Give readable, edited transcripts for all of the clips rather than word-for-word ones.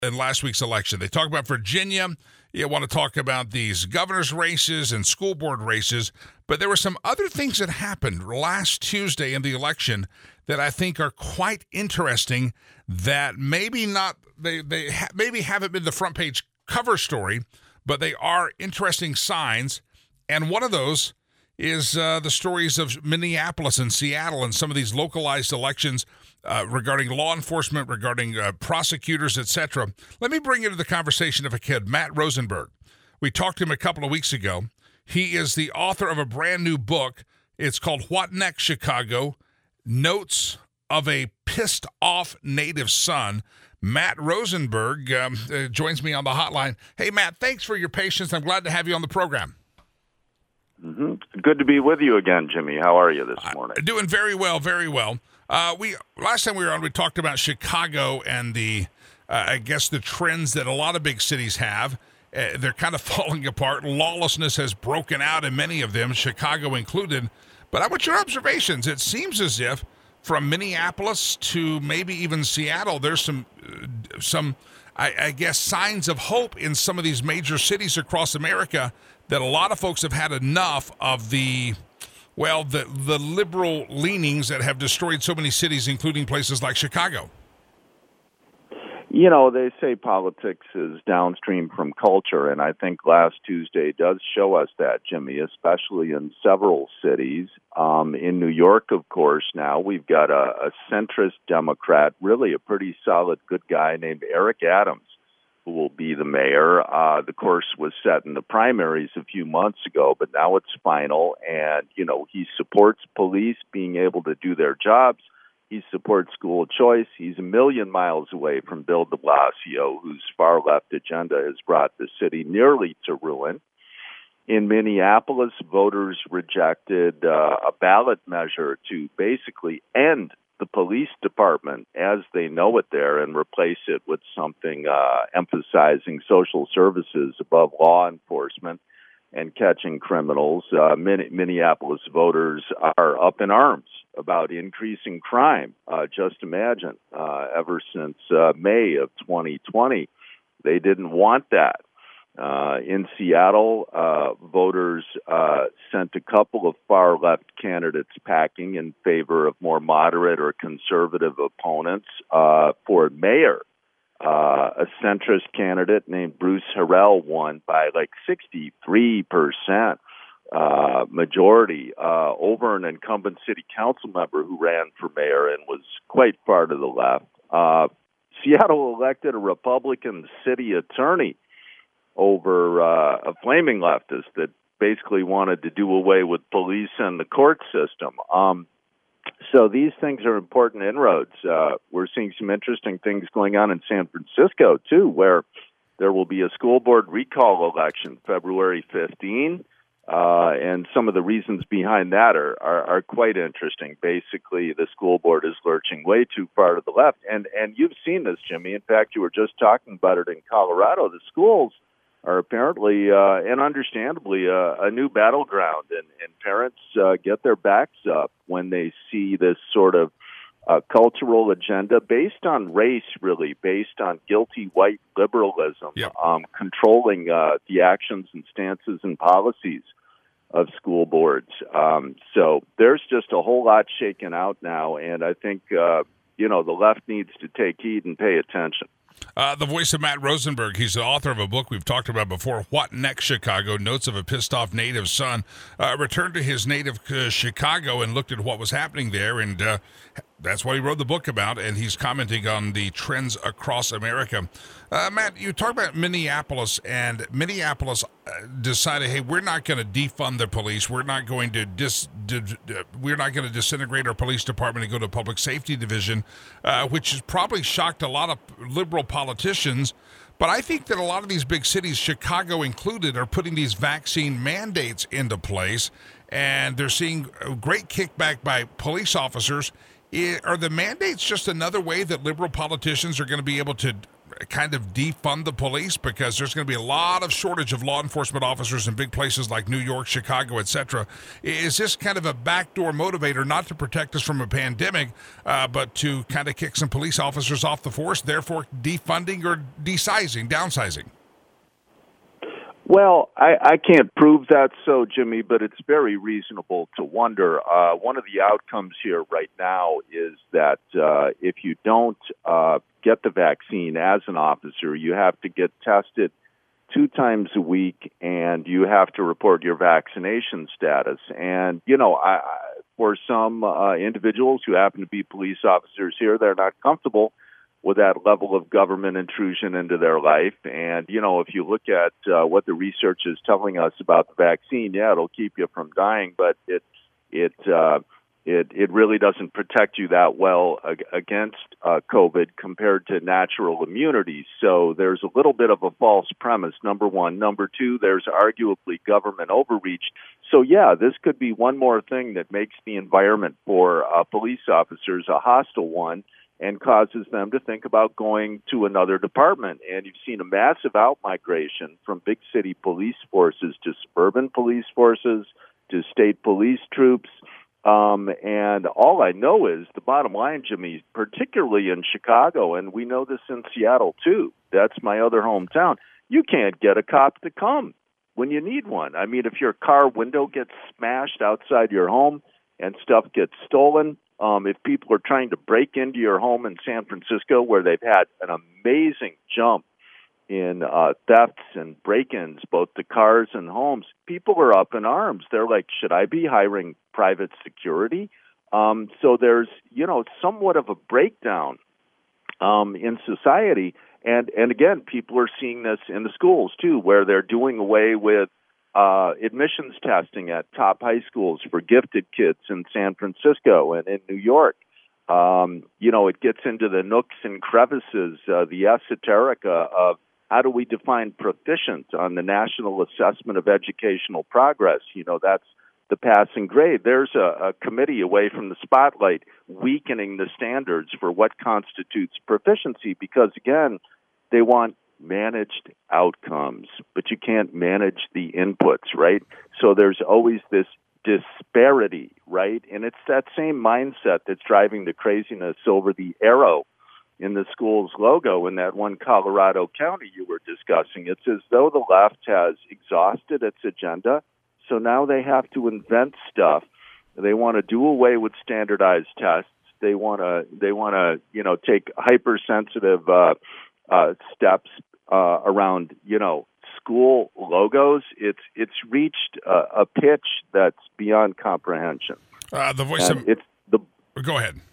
in last week's election. They talk about Virginia. You want to talk about these governor's races and school board races. But there were some other things that happened last Tuesday in the election that I think are quite interesting that maybe not, maybe haven't been the front page cover story, but they are interesting signs. And one of those is the stories of Minneapolis and Seattle and some of these localized elections regarding law enforcement, regarding prosecutors, etc. Let me bring into the conversation of a kid, Matt Rosenberg. We talked to him a couple of weeks ago. He is the author of a brand new book. It's called What Next, Chicago? Notes of a Pissed Off Native Son. Matt Rosenberg joins me on the hotline. Hey, Matt, thanks for your patience. I'm glad to have you on the program. Mm-hmm. Good to be with you again, Jimmy. How are you this morning? Doing very well, very well. Last time we were on, we talked about Chicago and the trends that a lot of big cities have. They're kind of falling apart. Lawlessness has broken out in many of them, Chicago included. But I want your observations. It seems as if from Minneapolis to maybe even Seattle, there's some signs of hope in some of these major cities across America, that a lot of folks have had enough of the liberal leanings that have destroyed so many cities, including places like Chicago. You know, they say politics is downstream from culture, and I think last Tuesday does show us that, Jimmy, especially in several cities. In New York, of course, now we've got a centrist Democrat, really a pretty solid good guy named Eric Adams, who will be the mayor. The course was set in the primaries a few months ago, but now it's final. And, you know, he supports police being able to do their jobs. He supports school choice. He's a million miles away from Bill de Blasio, whose far-left agenda has brought the city nearly to ruin. In Minneapolis, voters rejected a ballot measure to basically end the police department as they know it there and replace it with something emphasizing social services above law enforcement and catching criminals. Minneapolis voters are up in arms about increasing crime. Just imagine, ever since May of 2020, they didn't want that. In Seattle, voters sent a couple of far-left candidates packing in favor of more moderate or conservative opponents for mayor. A centrist candidate named Bruce Harrell won by like 63% majority over an incumbent city council member who ran for mayor and was quite far to the left. Seattle elected a Republican city attorney over a flaming leftist that basically wanted to do away with police and the court system. So these things are important inroads. We're seeing some interesting things going on in San Francisco, too, where there will be a school board recall election February 15, and some of the reasons behind that are quite interesting. Basically, the school board is lurching way too far to the left. And you've seen this, Jimmy. In fact, you were just talking about it in Colorado. The schools are apparently and understandably a new battleground, and parents get their backs up when they see this sort of cultural agenda based on race, really, based on guilty white liberalism, yep. Controlling the actions and stances and policies of school boards. So there's just a whole lot shaken out now, and I think, the left needs to take heed and pay attention. The voice of Matt Rosenberg. He's the author of a book we've talked about before, What Next, Chicago? Notes of a Pissed Off Native Son. Returned to his native Chicago and looked at what was happening there, and that's what he wrote the book about, and he's commenting on the trends across America. Matt, you talk about Minneapolis, and Minneapolis decided, hey, we're not going to defund the police. We're not going to disintegrate our police department and go to a public safety division, which has probably shocked a lot of liberal politicians. But I think that a lot of these big cities, Chicago included, are putting these vaccine mandates into place, and they're seeing a great kickback by police officers. Are the mandates just another way that liberal politicians are going to be able to kind of defund the police because there's going to be a lot of shortage of law enforcement officers in big places like New York, Chicago, etc. Is this kind of a backdoor motivator not to protect us from a pandemic, but to kind of kick some police officers off the force, therefore defunding or downsizing? Well, I can't prove that so, Jimmy, but it's very reasonable to wonder. One of the outcomes here right now is that if you don't get the vaccine as an officer, you have to get tested 2 times a week, and you have to report your vaccination status. And, for some individuals who happen to be police officers here, they're not comfortable with that level of government intrusion into their life. And, if you look at what the research is telling us about the vaccine, yeah, it'll keep you from dying, but it really doesn't protect you that well against COVID compared to natural immunity. So there's a little bit of a false premise, number one. Number two, there's arguably government overreach. So, yeah, this could be one more thing that makes the environment for police officers a hostile one, and causes them to think about going to another department. And you've seen a massive outmigration from big city police forces to suburban police forces to state police troops. And all I know is the bottom line, Jimmy, particularly in Chicago, and we know this in Seattle too, that's my other hometown, you can't get a cop to come when you need one. I mean, if your car window gets smashed outside your home and stuff gets stolen, if people are trying to break into your home in San Francisco, where they've had an amazing jump in thefts and break-ins, both to cars and homes, people are up in arms. They're like, should I be hiring private security? So there's, somewhat of a breakdown in society. And again, people are seeing this in the schools, too, where they're doing away with admissions testing at top high schools for gifted kids in San Francisco and in New York. It gets into the nooks and crevices, the esoterica of how do we define proficient on the National Assessment of Educational Progress. That's the passing grade. There's a committee away from the spotlight weakening the standards for what constitutes proficiency because, again, they want managed outcomes, but you can't manage the inputs, right? So there's always this disparity, right? And it's that same mindset that's driving the craziness over the arrow in the school's logo in that one Colorado county you were discussing. It's as though the left has exhausted its agenda, so now they have to invent stuff. They want to do away with standardized tests. They want to, take hypersensitive steps around, school logos. It's reached a pitch that's beyond comprehension. The voice and of Go ahead.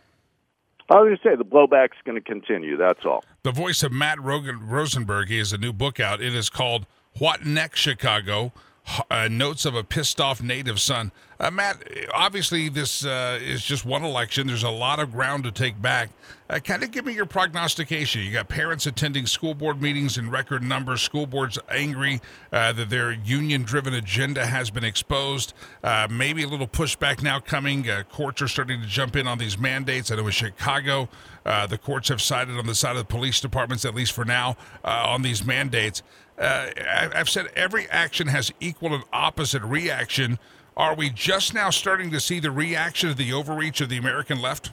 I was going to say the blowback's going to continue. That's all. The voice of Matt Rosenberg. He has a new book out. It is called "What Next, Chicago." Notes of a pissed off native son. Matt, obviously this is just one election. There's a lot of ground to take back. Kind of give me your prognostication. You got parents attending school board meetings in record numbers. School boards angry that their union-driven agenda has been exposed. Maybe a little pushback now coming. Courts are starting to jump in on these mandates. I know in Chicago, the courts have sided on the side of the police departments, at least for now, on these mandates. I've said every action has equal and opposite reaction. Are we just now starting to see the reaction of the overreach of the American left?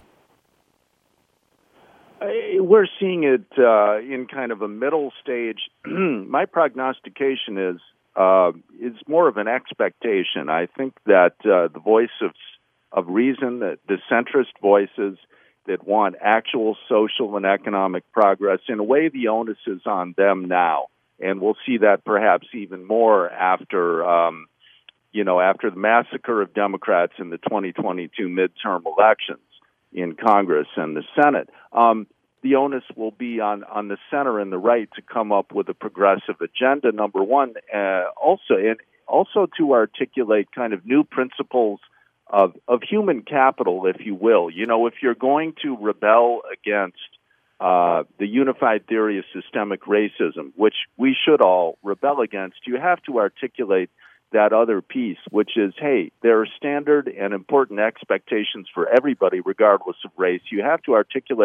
We're seeing it in kind of a middle stage. My prognostication is more of an expectation. I think that the voice of reason, the centrist voices that want actual social and economic progress, in a way the onus is on them now. And we'll see that perhaps even more after, after the massacre of Democrats in the 2022 midterm elections in Congress and the Senate. The onus will be on the center and the right to come up with a progressive agenda, number one, also to articulate kind of new principles of human capital, if you will. If you're going to rebel against the unified theory of systemic racism, which we should all rebel against, you have to articulate that other piece, which is, hey, there are standard and important expectations for everybody, regardless of race. You have to articulate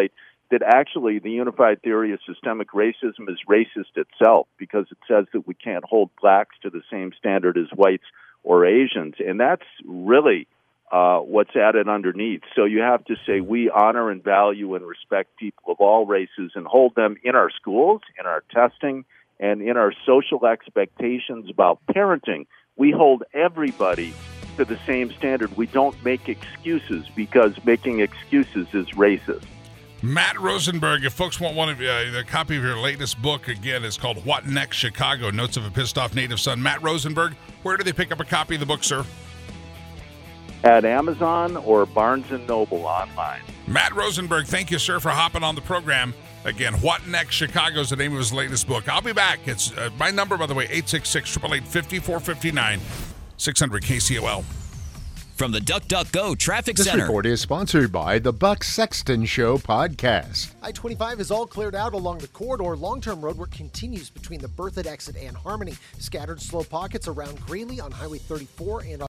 that actually the unified theory of systemic racism is racist itself, because it says that we can't hold blacks to the same standard as whites or Asians. And that's really what's added underneath. So you have to say we honor and value and respect people of all races and hold them in our schools, in our testing, and in our social expectations about parenting. We hold everybody to the same standard. We don't make excuses, because making excuses is racist. Matt Rosenberg, if folks want one of a copy of your latest book, again, it's called What Next Chicago, Notes of a Pissed Off Native Son. Matt Rosenberg, where do they pick up a copy of the book, sir? At Amazon or Barnes & Noble online. Matt Rosenberg, thank you, sir, for hopping on the program. Again, What Next Chicago is the name of his latest book. I'll be back. It's my number, by the way, 866-888-5459, 600 KCOL. From the DuckDuckGo Traffic This Center. report is sponsored by the Buck Sexton Show podcast. I-25 is all cleared out along the corridor. Long-term road work continues between the Berthoud exit and Harmony. Scattered slow pockets around Greeley on Highway 34 and